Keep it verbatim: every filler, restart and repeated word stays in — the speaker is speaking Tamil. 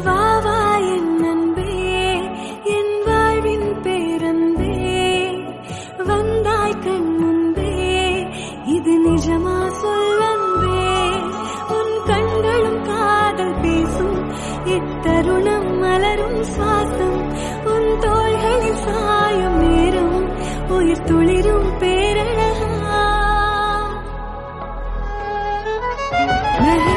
வா வா என் அன்பே, என் வாழ்வின் பேரன்பே, வந்தாய் கண் முன்பே, இது நிஜமா சொல்லன்பே. உன் கண்களும் காதல் பேசும், இத்தருணம் மலரும் சுவாசம், உன் தோள்களில் சாயும் நேரம், உயிர் துளிரும் பேரழகா.